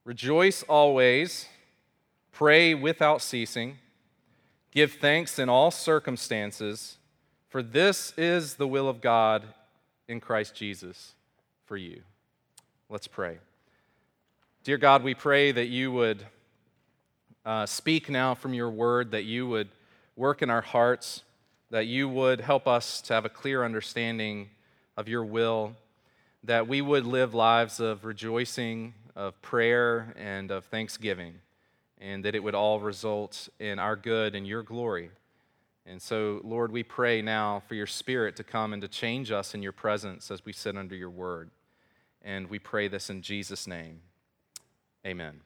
Rejoice always, pray without ceasing, give thanks in all circumstances, for this is the will of God in Christ Jesus for you. Let's pray. Dear God, we pray that you would speak now from your word, that you would work in our hearts, that you would help us to have a clear understanding of your will, that we would live lives of rejoicing, of prayer, and of thanksgiving, and that it would all result in our good and your glory. And so, Lord, we pray now for your Spirit to come and to change us in your presence as we sit under your word. And we pray this in Jesus' name. Amen.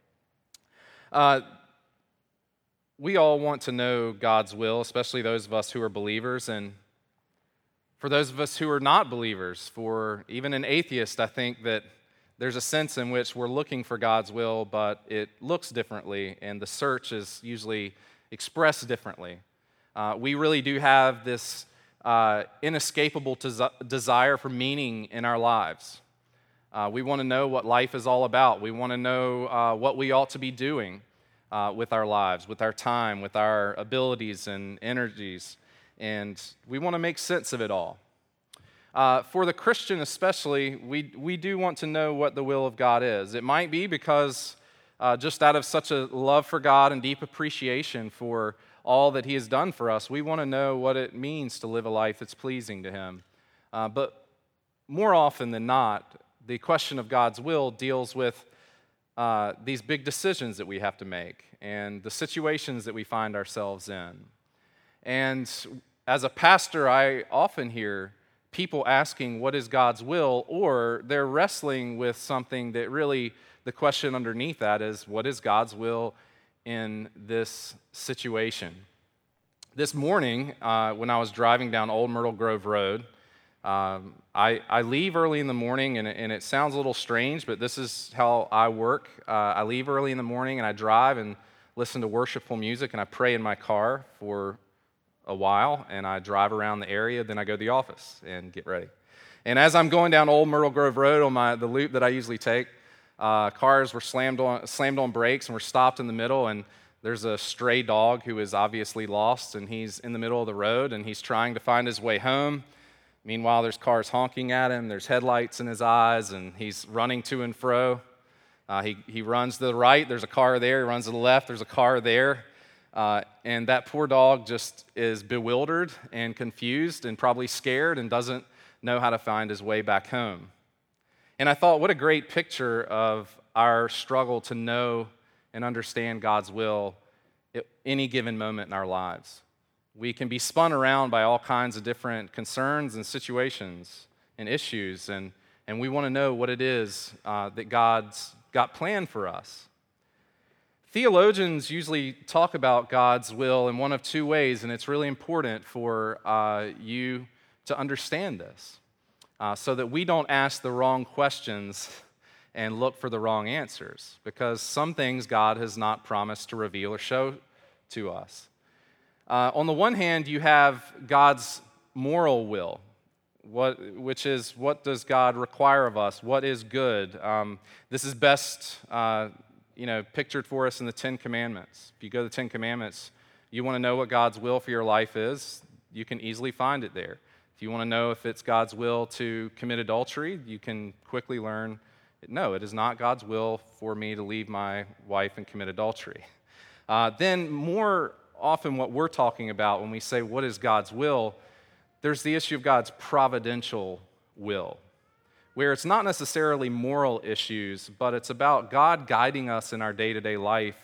We all want to know God's will, especially those of us who are believers. And for those of us who are not believers, for even an atheist, I think that there's a sense in which we're looking for God's will, but it looks differently, and the search is usually expressed differently. We really do have this inescapable desire for meaning in our lives. We want to know what life is all about. We want to know what we ought to be doing with our lives, with our time, with our abilities and energies, and we want to make sense of it all. For the Christian especially, we do want to know what the will of God is. It might be because just out of such a love for God and deep appreciation for all that he has done for us, we want to know what it means to live a life that's pleasing to him. But more often than not, the question of God's will deals with these big decisions that we have to make and the situations that we find ourselves in. And as a pastor, I often hear people asking, what is God's will? Or they're wrestling with something that really, the question underneath that is, what is God's will in this situation? This morning, when I was driving down Old Myrtle Grove Road, I leave early in the morning, and it sounds a little strange, but this is how I work. I leave early in the morning, and I drive and listen to worshipful music, and I pray in my car for a while, and I drive around the area, then I go to the office and get ready. And as I'm going down Old Myrtle Grove Road on the loop that I usually take, cars were slammed on brakes and were stopped in the middle, and there's a stray dog who is obviously lost, and he's in the middle of the road, and he's trying to find his way home. Meanwhile, there's cars honking at him, there's headlights in his eyes, and he's running to and fro. He runs to the right, there's a car there. He runs to the left, there's a car there. And that poor dog just is bewildered and confused and probably scared and doesn't know how to find his way back home. And I thought, what a great picture of our struggle to know and understand God's will at any given moment in our lives. We can be spun around by all kinds of different concerns and situations and issues, and we want to know what it is that God's got planned for us. Theologians usually talk about God's will in one of two ways, and it's really important for you to understand this so that we don't ask the wrong questions and look for the wrong answers, because some things God has not promised to reveal or show to us. On the one hand, you have God's moral will, which is what does God require of us? What is good? This is best pictured for us in the Ten Commandments. If you go to the Ten Commandments, you want to know what God's will for your life is, you can easily find it there. If you want to know if it's God's will to commit adultery, you can quickly learn, no, it is not God's will for me to leave my wife and commit adultery. Then more often what we're talking about when we say what is God's will, there's the issue of God's providential will, where it's not necessarily moral issues, but it's about God guiding us in our day-to-day life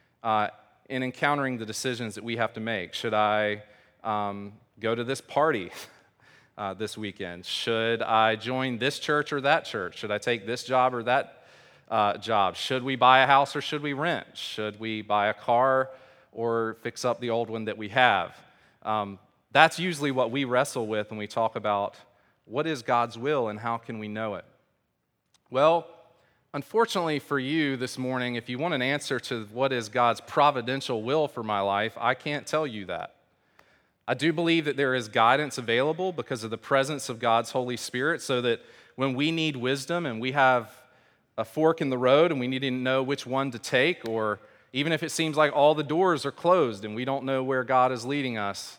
in encountering the decisions that we have to make. Should I go to this party this weekend? Should I join this church or that church? Should I take this job or that job? Should we buy a house or should we rent? Should we buy a car or fix up the old one that we have? That's usually what we wrestle with when we talk about what is God's will and how can we know it? Well, unfortunately for you this morning, if you want an answer to what is God's providential will for my life, I can't tell you that. I do believe that there is guidance available because of the presence of God's Holy Spirit, so that when we need wisdom and we have a fork in the road and we need to know which one to take, or even if it seems like all the doors are closed and we don't know where God is leading us,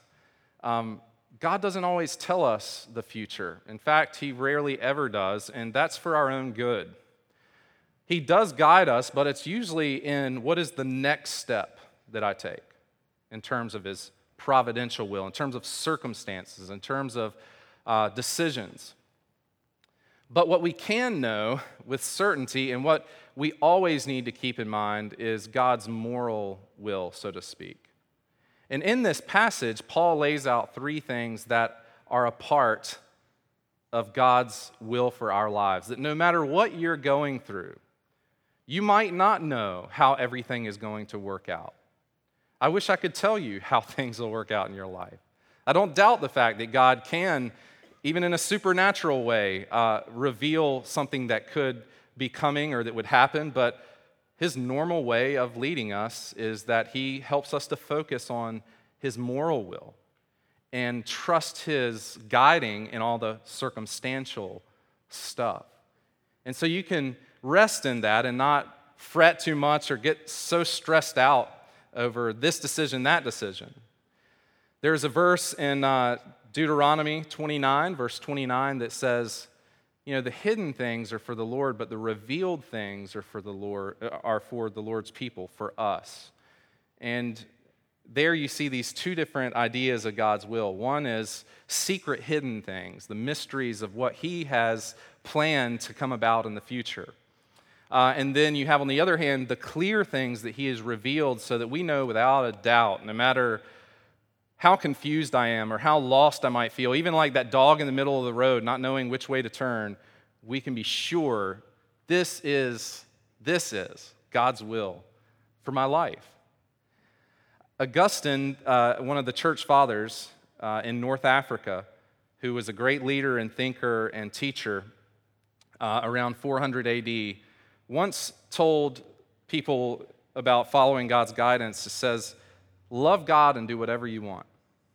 God doesn't always tell us the future. In fact, He rarely ever does, and that's for our own good. He does guide us, but it's usually in what is the next step that I take in terms of His providential will, in terms of circumstances, in terms of decisions. But what we can know with certainty and what we always need to keep in mind is God's moral will, so to speak. And in this passage, Paul lays out three things that are a part of God's will for our lives, that no matter what you're going through, you might not know how everything is going to work out. I wish I could tell you how things will work out in your life. I don't doubt the fact that God can, even in a supernatural way, reveal something that could be coming or that would happen, but His normal way of leading us is that He helps us to focus on His moral will and trust His guiding in all the circumstantial stuff. And so you can rest in that and not fret too much or get so stressed out over this decision, that decision. There's a verse in Deuteronomy 29, verse 29, that says, the hidden things are for the Lord, but the revealed things are for the Lord's people, for us. And there you see these two different ideas of God's will. One is secret hidden things, the mysteries of what He has planned to come about in the future. And then you have, on the other hand, the clear things that He has revealed so that we know without a doubt, no matter how confused I am or how lost I might feel, even like that dog in the middle of the road not knowing which way to turn, we can be sure this is God's will for my life. Augustine, one of the church fathers in North Africa, who was a great leader and thinker and teacher around 400 AD, once told people about following God's guidance. It says, love God and do whatever you want.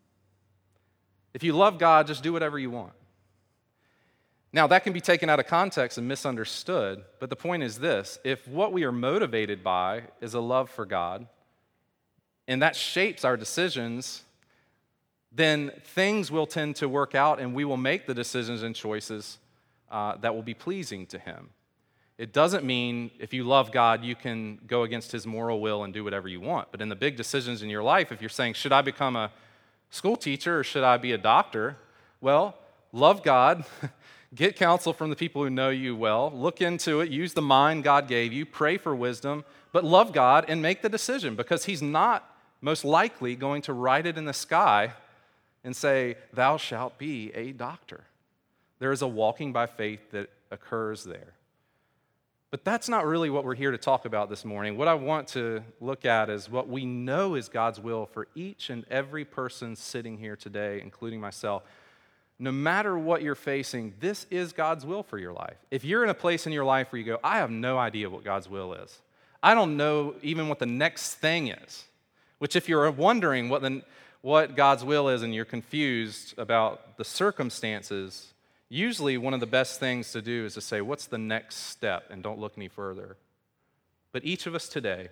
If you love God, just do whatever you want. Now, that can be taken out of context and misunderstood, but the point is this: if what we are motivated by is a love for God, and that shapes our decisions, then things will tend to work out and we will make the decisions and choices that will be pleasing to Him. It doesn't mean if you love God, you can go against His moral will and do whatever you want. But in the big decisions in your life, if you're saying, should I become a school teacher or should I be a doctor? Well, love God, get counsel from the people who know you well, look into it, use the mind God gave you, pray for wisdom, but love God and make the decision, because He's not most likely going to write it in the sky and say, thou shalt be a doctor. There is a walking by faith that occurs there. But that's not really what we're here to talk about this morning. What I want to look at is what we know is God's will for each and every person sitting here today, including myself. No matter what you're facing, this is God's will for your life. If you're in a place in your life where you go, I have no idea what God's will is. I don't know even what the next thing is. Which, if you're wondering what God's will is and you're confused about the circumstances, usually one of the best things to do is to say, what's the next step? And don't look any further. But each of us today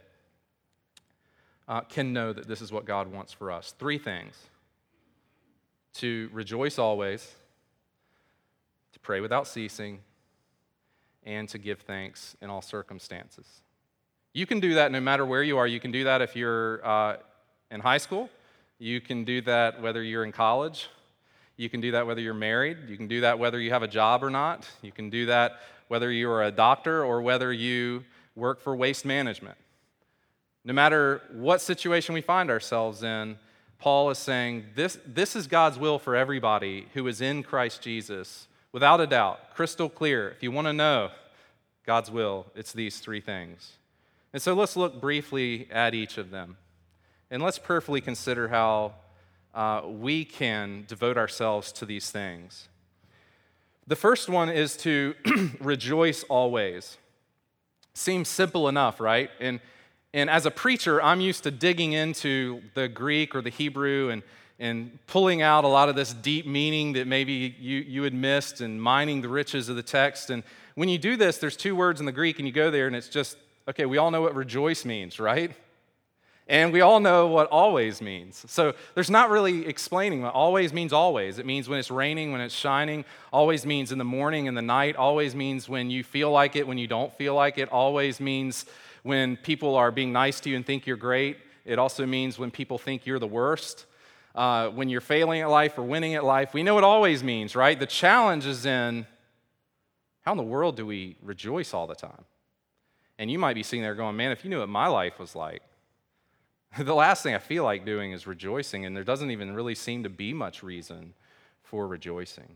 can know that this is what God wants for us. Three things: to rejoice always, to pray without ceasing, and to give thanks in all circumstances. You can do that no matter where you are. You can do that if you're in high school. You can do that whether you're in college. You can do that whether you're married. You can do that whether you have a job or not. You can do that whether you're a doctor or whether you work for waste management. No matter what situation we find ourselves in, Paul is saying this is God's will for everybody who is in Christ Jesus, without a doubt, crystal clear. If you want to know God's will, it's these three things. And so let's look briefly at each of them. And let's prayerfully consider how we can devote ourselves to these things. The first one is to rejoice always. Seems simple enough, right? And as a preacher, I'm used to digging into the Greek or the Hebrew and pulling out a lot of this deep meaning that maybe you had missed and mining the riches of the text. And when you do this, there's two words in the Greek, and you go there, and it's just, okay, we all know what rejoice means, right? And we all know what always means. So there's not really explaining what always means always. It means when it's raining, when it's shining. Always means in the morning and the night. Always means when you feel like it, when you don't feel like it. Always means when people are being nice to you and think you're great. It also means when people think you're the worst. When you're failing at life or winning at life. We know what always means, right? The challenge is in how in the world do we rejoice all the time? And you might be sitting there going, man, if you knew what my life was like, the last thing I feel like doing is rejoicing, and there doesn't even really seem to be much reason for rejoicing.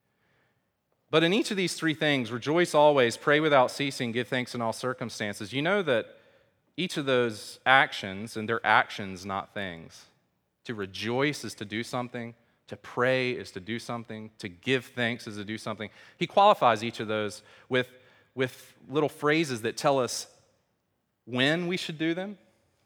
But in each of these three things, rejoice always, pray without ceasing, give thanks in all circumstances, you know that each of those actions, and they're actions, not things. To rejoice is to do something, to pray is to do something, to give thanks is to do something. He qualifies each of those with little phrases that tell us when we should do them.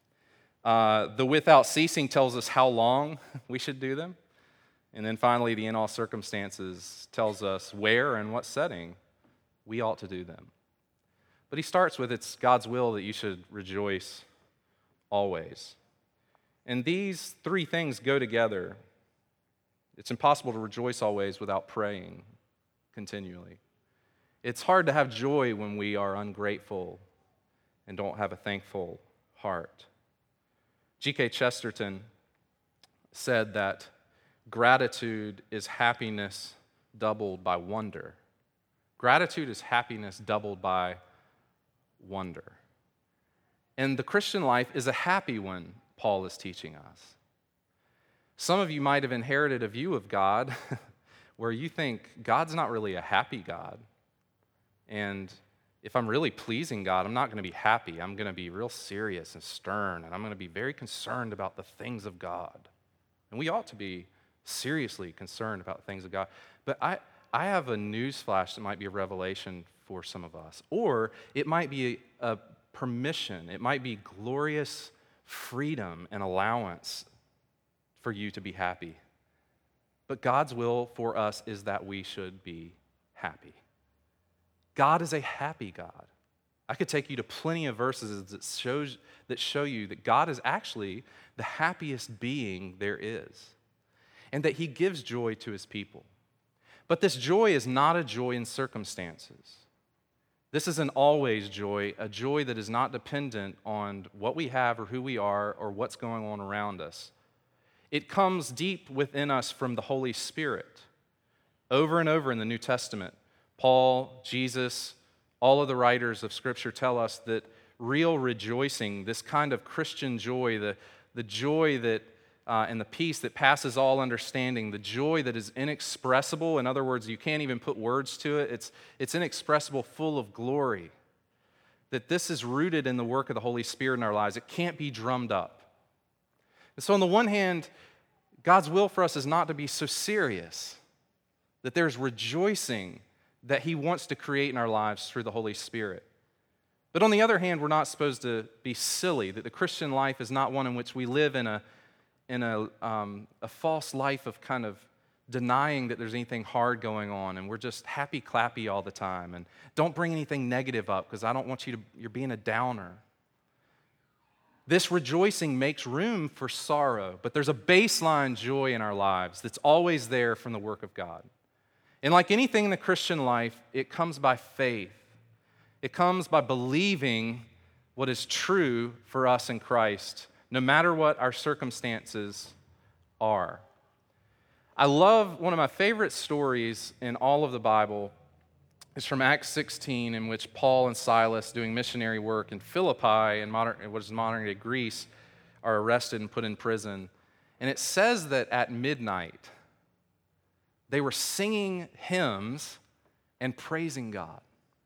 The without ceasing tells us how long we should do them. And then finally, the in all circumstances tells us where and what setting we ought to do them. But he starts with it's God's will that you should rejoice always. And these three things go together. It's impossible to rejoice always without praying continually. It's hard to have joy when we are ungrateful and don't have a thankful heart. G.K. Chesterton said that gratitude is happiness doubled by wonder. Gratitude is happiness doubled by wonder. And the Christian life is a happy one, Paul is teaching us. Some of you might have inherited a view of God where you think God's not really a happy God. And if I'm really pleasing God, I'm not going to be happy. I'm going to be real serious and stern, and I'm going to be very concerned about the things of God. And we ought to be seriously concerned about the things of God. But I have a news flash that might be a revelation for some of us. Or it might be a permission. It might be glorious freedom and allowance for you to be happy. But God's will for us is that we should be happy. God is a happy God. I could take you to plenty of verses that show you that God is actually the happiest being there is, and that he gives joy to his people. But this joy is not a joy in circumstances. This is an always joy, a joy that is not dependent on what we have or who we are or what's going on around us. It comes deep within us from the Holy Spirit. Over and over in the New Testament, Paul, Jesus, all of the writers of Scripture tell us that real rejoicing, this kind of Christian joy, the joy that and the peace that passes all understanding, the joy that is inexpressible, in other words, you can't even put words to it, it's inexpressible, full of glory, that this is rooted in the work of the Holy Spirit in our lives. It can't be drummed up. And so on the one hand, God's will for us is not to be so serious, that there's rejoicing that he wants to create in our lives through the Holy Spirit. But on the other hand, we're not supposed to be silly, that the Christian life is not one in which we live in a false life of kind of denying that there's anything hard going on, and we're just happy-clappy all the time, and don't bring anything negative up because I don't want you're being a downer. This rejoicing makes room for sorrow, but there's a baseline joy in our lives that's always there from the work of God. And like anything in the Christian life, it comes by faith. It comes by believing what is true for us in Christ, no matter what our circumstances are. I love one of my favorite stories in all of the Bible is from Acts 16, in which Paul and Silas, doing missionary work in Philippi, in what is modern-day Greece, are arrested and put in prison. And it says that at midnight, they were singing hymns and praising God.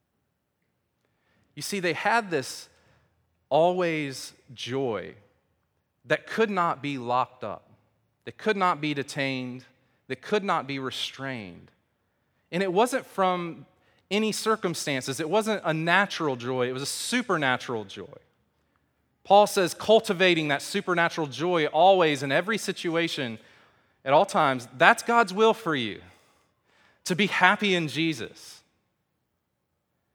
You see, they had this always joy that could not be locked up, that could not be detained, that could not be restrained. And it wasn't from any circumstances. It wasn't a natural joy. It was a supernatural joy. Paul says cultivating that supernatural joy always in every situation at all times, that's God's will for you, to be happy in Jesus.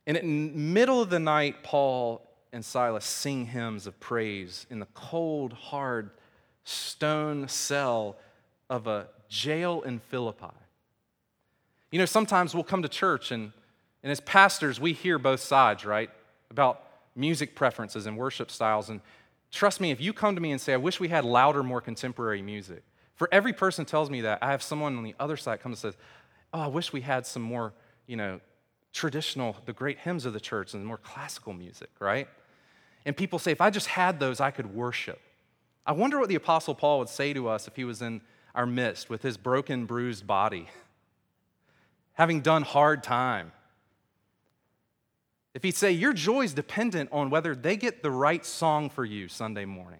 And in the middle of the night, Paul and Silas sing hymns of praise in the cold, hard stone cell of a jail in Philippi. You know, sometimes we'll come to church and as pastors, we hear both sides, right? About music preferences and worship styles. And trust me, if you come to me and say, I wish we had louder, more contemporary music, for every person tells me that, I have someone on the other side come and says, oh, I wish we had some more, traditional, the great hymns of the church and more classical music, right? And people say, if I just had those, I could worship. I wonder what the Apostle Paul would say to us if he was in our midst with his broken, bruised body, having done hard time. If he'd say, your joy is dependent on whether they get the right song for you Sunday morning.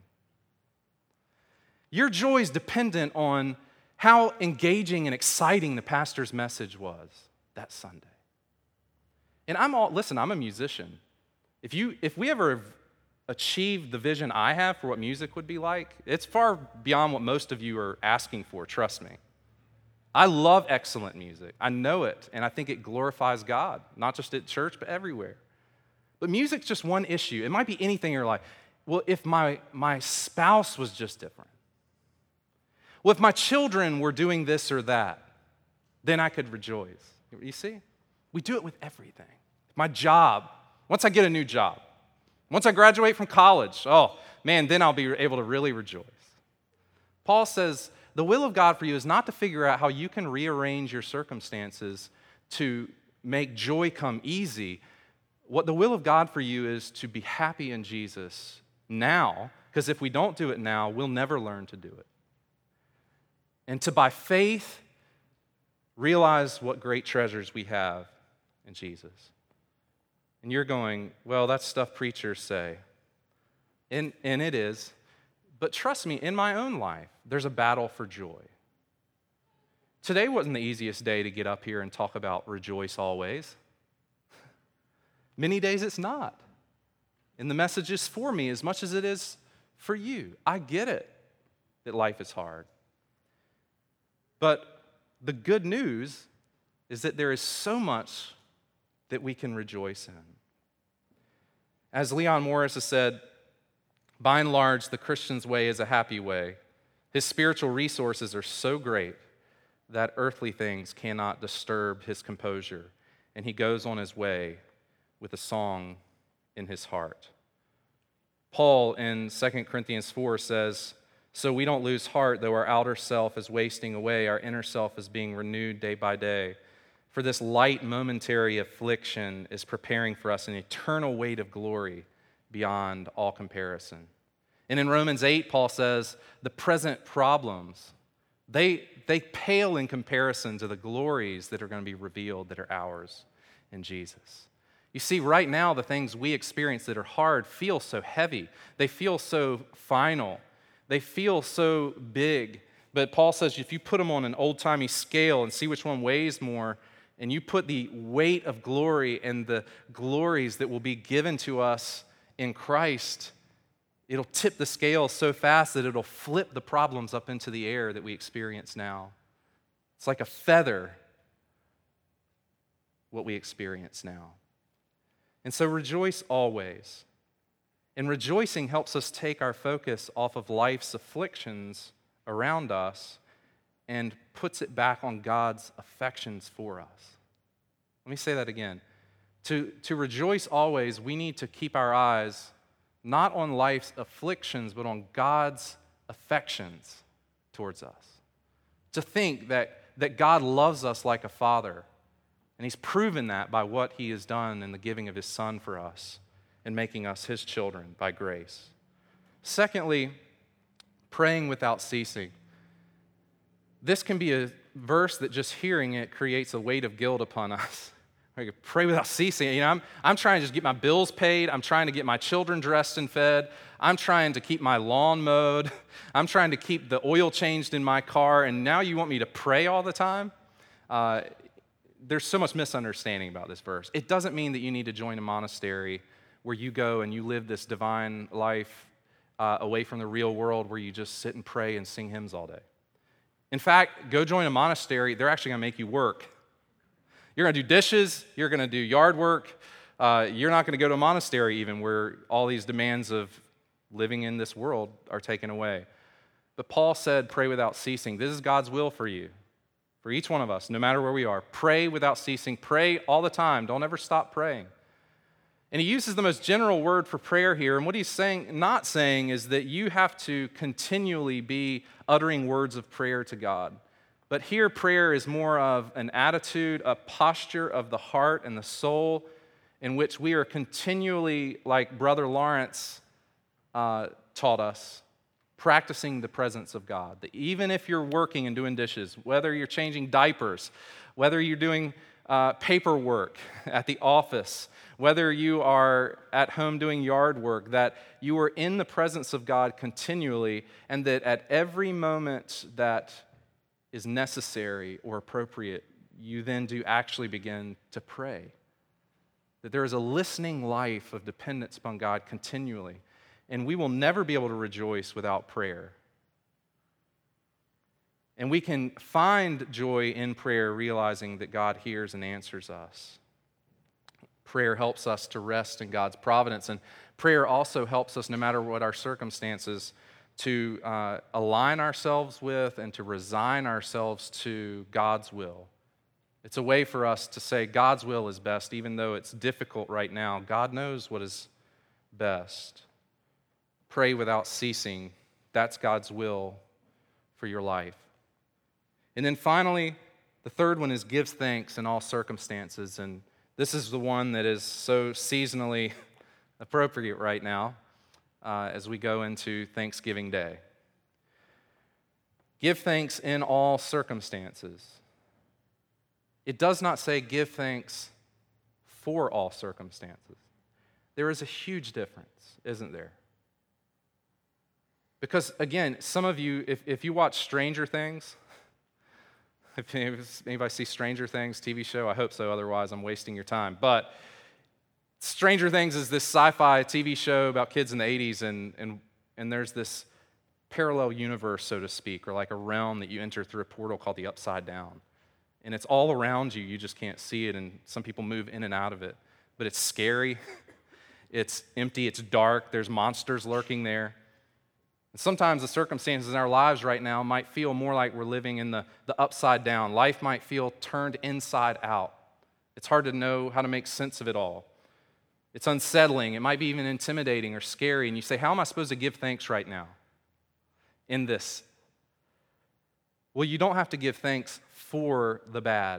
Your joy is dependent on how engaging and exciting the pastor's message was that Sunday. And I'm a musician. If we ever achieved the vision I have for what music would be like, it's far beyond what most of you are asking for, trust me. I love excellent music. I know it, and I think it glorifies God, not just at church, but everywhere. But music's just one issue. It might be anything in your life. Well, if my spouse was just different. Well, if my children were doing this or that, then I could rejoice. You see? We do it with everything. My job, once I get a new job, once I graduate from college, oh, man, then I'll be able to really rejoice. Paul says, the will of God for you is not to figure out how you can rearrange your circumstances to make joy come easy. What the will of God for you is to be happy in Jesus now, because if we don't do it now, we'll never learn to do it. And to, by faith, realize what great treasures we have in Jesus. And you're going, well, that's stuff preachers say. And it is. But trust me, in my own life, there's a battle for joy. Today wasn't the easiest day to get up here and talk about rejoice always. Many days it's not. And the message is for me as much as it is for you. I get it that life is hard. But the good news is that there is so much that we can rejoice in. As Leon Morris has said, by and large, the Christian's way is a happy way. His spiritual resources are so great that earthly things cannot disturb his composure, and he goes on his way with a song in his heart. Paul in 2 Corinthians 4 says, so we don't lose heart, though our outer self is wasting away, our inner self is being renewed day by day. For this light momentary affliction is preparing for us an eternal weight of glory beyond all comparison. And in Romans 8, Paul says, the present problems, they pale in comparison to the glories that are going to be revealed that are ours in Jesus. You see, right now, the things we experience that are hard feel so heavy. They feel so final. They feel so big. But Paul says if you put them on an old-timey scale and see which one weighs more, and you put the weight of glory and the glories that will be given to us in Christ, it'll tip the scale so fast that it'll flip the problems up into the air that we experience now. It's like a feather, what we experience now. And so rejoice always. And rejoicing helps us take our focus off of life's afflictions around us and puts it back on God's affections for us. Let me say that again. To rejoice always, we need to keep our eyes not on life's afflictions, but on God's affections towards us. To think that God loves us like a father, and he's proven that by what he has done in the giving of his son for us and making us his children by grace. Secondly, praying without ceasing. This can be a verse that just hearing it creates a weight of guilt upon us. I pray without ceasing. You know, I'm trying to just get my bills paid. I'm trying to get my children dressed and fed. I'm trying to keep my lawn mowed. I'm trying to keep the oil changed in my car. And now you want me to pray all the time? There's so much misunderstanding about this verse. It doesn't mean that you need to join a monastery where you go and you live this divine life away from the real world where you just sit and pray and sing hymns all day. In fact, go join a monastery. They're actually going to make you work. You're going to do dishes. You're going to do yard work. You're not going to go to a monastery even where all these demands of living in this world are taken away. But Paul said, pray without ceasing. This is God's will for you, for each one of us, no matter where we are. Pray without ceasing. Pray all the time. Don't ever stop praying. And he uses the most general word for prayer here. And what he's not saying is that you have to continually be uttering words of prayer to God. But here, prayer is more of an attitude, a posture of the heart and the soul in which we are continually, like Brother Lawrence taught us, practicing the presence of God. That even if you're working and doing dishes, whether you're changing diapers, whether you're doing paperwork at the office, whether you are at home doing yard work, that you are in the presence of God continually, and that at every moment that is necessary or appropriate, you then do actually begin to pray. That there is a listening life of dependence upon God continually, and we will never be able to rejoice without prayer. And we can find joy in prayer, realizing that God hears and answers us. Prayer helps us to rest in God's providence, and prayer also helps us, no matter what our circumstances, to align ourselves with and to resign ourselves to God's will. It's a way for us to say God's will is best, even though it's difficult right now. God knows what is best. Pray without ceasing. That's God's will for your life. And then finally, the third one is give thanks in all circumstances. And this is the one that is so seasonally appropriate right now as we go into Thanksgiving Day. Give thanks in all circumstances. It does not say give thanks for all circumstances. There is a huge difference, isn't there? Because, again, some of you, if you watch Stranger Things, if anybody sees Stranger Things TV show, I hope so, otherwise I'm wasting your time. But Stranger Things is this sci-fi TV show about kids in the 80s, and there's this parallel universe, so to speak, or like a realm that you enter through a portal called the Upside Down. And it's all around you, you just can't see it, and some people move in and out of it. But it's scary, it's empty, it's dark, there's monsters lurking there. And sometimes the circumstances in our lives right now might feel more like we're living in the upside down. Life might feel turned inside out. It's hard to know how to make sense of it all. It's unsettling. It might be even intimidating or scary. And you say, how am I supposed to give thanks right now in this? Well, you don't have to give thanks for the bad,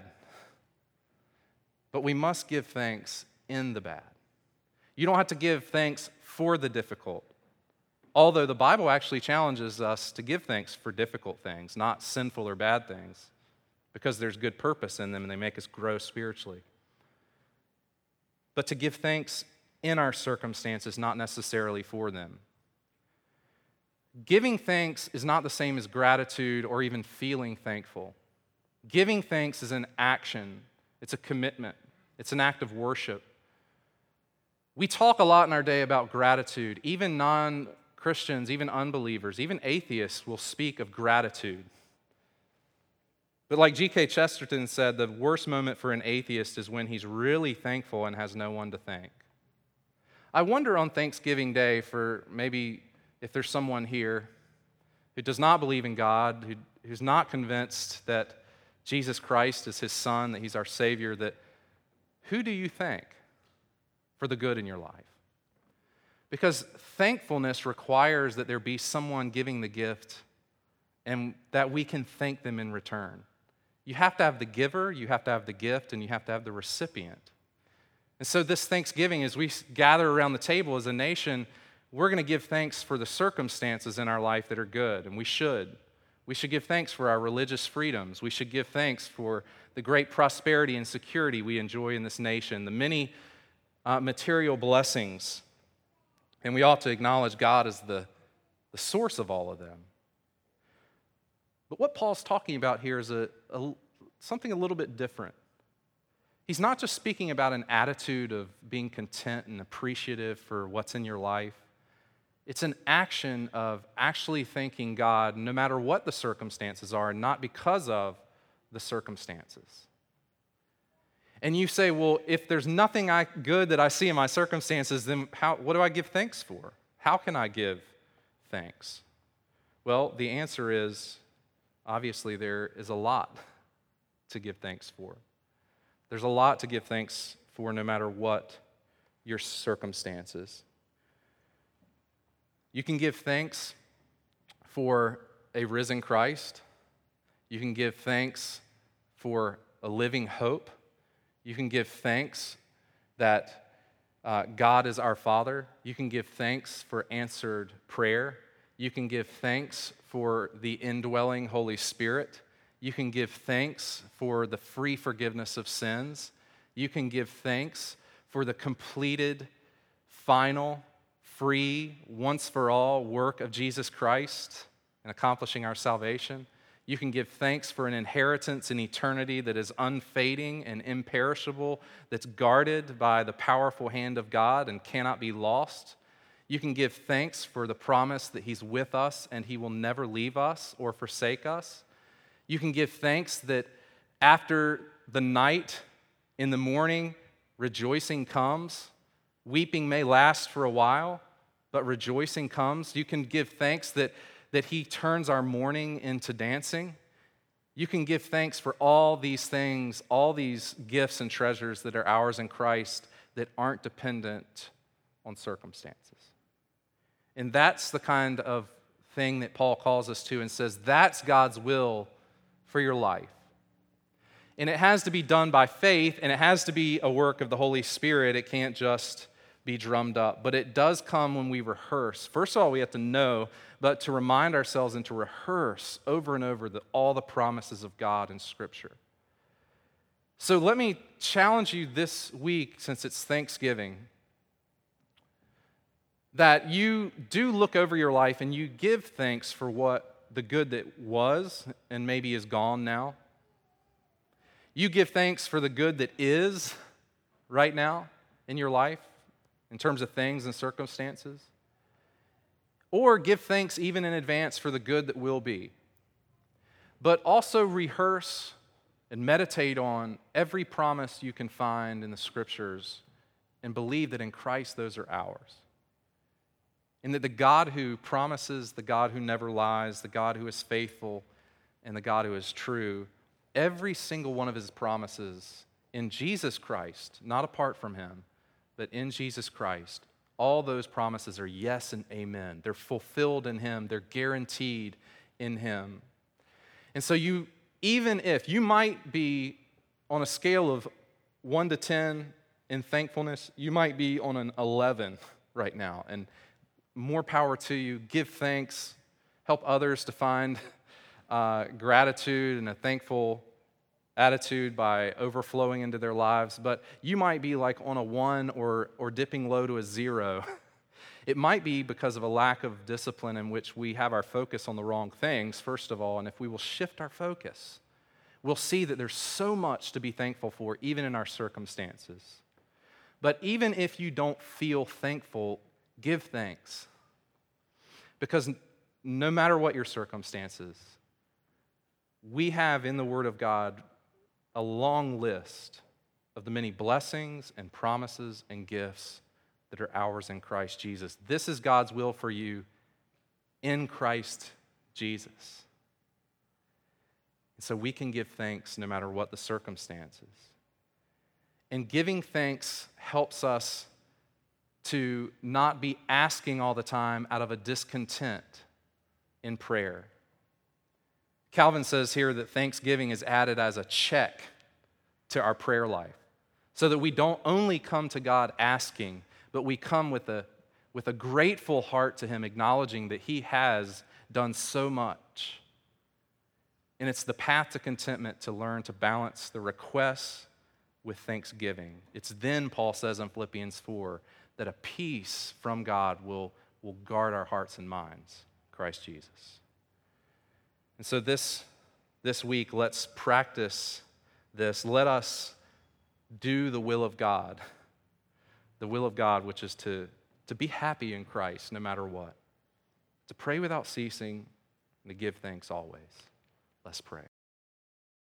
but we must give thanks in the bad. You don't have to give thanks for the difficult. Although the Bible actually challenges us to give thanks for difficult things, not sinful or bad things, because there's good purpose in them and they make us grow spiritually. But to give thanks in our circumstances, not necessarily for them. Giving thanks is not the same as gratitude or even feeling thankful. Giving thanks is an action. It's a commitment. It's an act of worship. We talk a lot in our day about gratitude. Even non-Christians, even unbelievers, even atheists will speak of gratitude. But like G.K. Chesterton said, the worst moment for an atheist is when he's really thankful and has no one to thank. I wonder on Thanksgiving Day, for maybe if there's someone here who does not believe in God, who's not convinced that Jesus Christ is his Son, that he's our Savior, that who do you thank for the good in your life? Because thankfulness requires that there be someone giving the gift and that we can thank them in return. You have to have the giver, you have to have the gift, and you have to have the recipient. And so this Thanksgiving, as we gather around the table as a nation, we're going to give thanks for the circumstances in our life that are good, and we should. We should give thanks for our religious freedoms. We should give thanks for the great prosperity and security we enjoy in this nation, the many material blessings. And we ought to acknowledge God as the source of all of them. But what Paul's talking about here is something a little bit different. He's not just speaking about an attitude of being content and appreciative for what's in your life. It's an action of actually thanking God no matter what the circumstances are, and not because of the circumstances. And you say, well, if there's nothing good that I see in my circumstances, then what do I give thanks for? How can I give thanks? Well, the answer is, obviously, there is a lot to give thanks for. There's a lot to give thanks for no matter what your circumstances. You can give thanks for a risen Christ. You can give thanks for a living hope. You can give thanks that God is our Father. You can give thanks for answered prayer. You can give thanks for the indwelling Holy Spirit. You can give thanks for the free forgiveness of sins. You can give thanks for the completed, final, free, once-for-all work of Jesus Christ in accomplishing our salvation. You can give thanks for an inheritance in eternity that is unfading and imperishable, that's guarded by the powerful hand of God and cannot be lost. You can give thanks for the promise that He's with us and He will never leave us or forsake us. You can give thanks that after the night, in the morning, rejoicing comes. Weeping may last for a while, but rejoicing comes. You can give thanks that He turns our mourning into dancing. You can give thanks for all these things, all these gifts and treasures that are ours in Christ that aren't dependent on circumstances. And that's the kind of thing that Paul calls us to and says that's God's will for your life. And it has to be done by faith, and it has to be a work of the Holy Spirit. It can't just be drummed up. But it does come when we rehearse. First of all, we have to know, but to remind ourselves and to rehearse over and over all the promises of God in Scripture. So let me challenge you this week, since it's Thanksgiving, that you do look over your life and you give thanks for what the good that was and maybe is gone now. You give thanks for the good that is right now in your life in terms of things and circumstances. Or give thanks even in advance for the good that will be. But also rehearse and meditate on every promise you can find in the Scriptures and believe that in Christ those are ours. And that the God who promises, the God who never lies, the God who is faithful, and the God who is true, every single one of His promises in Jesus Christ, not apart from Him, but in Jesus Christ, all those promises are yes and amen. They're fulfilled in Him. They're guaranteed in Him. And so even if you might be on a scale of 1 to 10 in thankfulness, you might be on an 11 right now. And more power to you. Give thanks. Help others to find gratitude and a thankful attitude by overflowing into their lives. But you might be like on a 1 or dipping low to a 0. It might be because of a lack of discipline in which we have our focus on the wrong things, first of all. And if we will shift our focus, we'll see that there's so much to be thankful for, even in our circumstances. But even if you don't feel thankful, give thanks. Because no matter what your circumstances, we have in the Word of God a long list of the many blessings and promises and gifts that are ours in Christ Jesus. This is God's will for you in Christ Jesus. And so we can give thanks no matter what the circumstances. And giving thanks helps us to not be asking all the time out of a discontent in prayer. Calvin says here that thanksgiving is added as a check to our prayer life, so that we don't only come to God asking, but we come with a grateful heart to Him, acknowledging that He has done so much. And it's the path to contentment to learn to balance the requests with thanksgiving. It's then, Paul says in Philippians 4, that a peace from God will guard our hearts and minds, Christ Jesus. And so this week, let's practice this. Let us do the will of God, which is to be happy in Christ no matter what, to pray without ceasing, and to give thanks always. Let's pray.